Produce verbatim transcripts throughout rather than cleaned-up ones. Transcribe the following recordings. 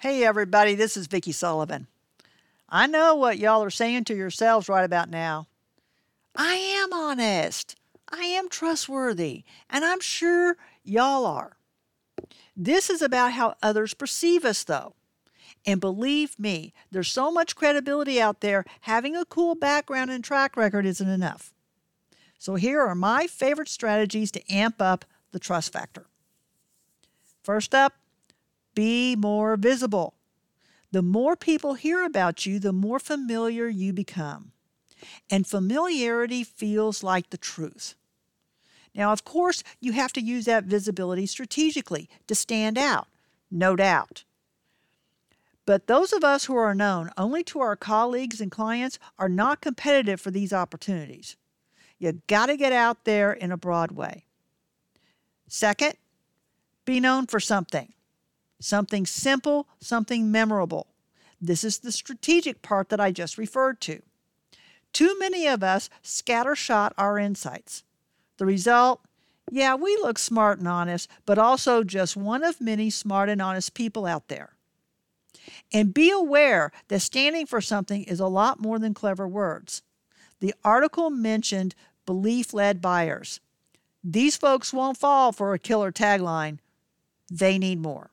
Hey everybody, this is Vicki Sullivan. I know what y'all are saying to yourselves right about now. I am honest. I am trustworthy. And I'm sure y'all are. This is about how others perceive us though. And believe me, there's so much credibility out there, having a cool background and track record isn't enough. So here are my favorite strategies to amp up the trust factor. First up, be more visible. The more people hear about you, the more familiar you become. And familiarity feels like the truth. Now, of course, you have to use that visibility strategically to stand out, no doubt. But those of us who are known only to our colleagues and clients are not competitive for these opportunities. You got to get out there in a broad way. Second, be known for something. Something simple, something memorable. This is the strategic part that I just referred to. Too many of us scattershot our insights. The result? Yeah, we look smart and honest, but also just one of many smart and honest people out there. And be aware that standing for something is a lot more than clever words. The article mentioned belief-led buyers. These folks won't fall for a killer tagline. They need more.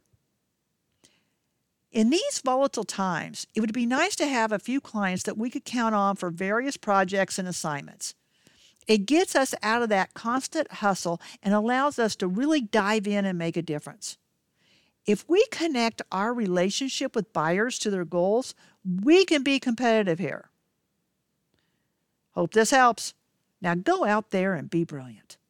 In these volatile times, it would be nice to have a few clients that we could count on for various projects and assignments. It gets us out of that constant hustle and allows us to really dive in and make a difference. If we connect our relationship with buyers to their goals, we can be competitive here. Hope this helps. Now go out there and be brilliant.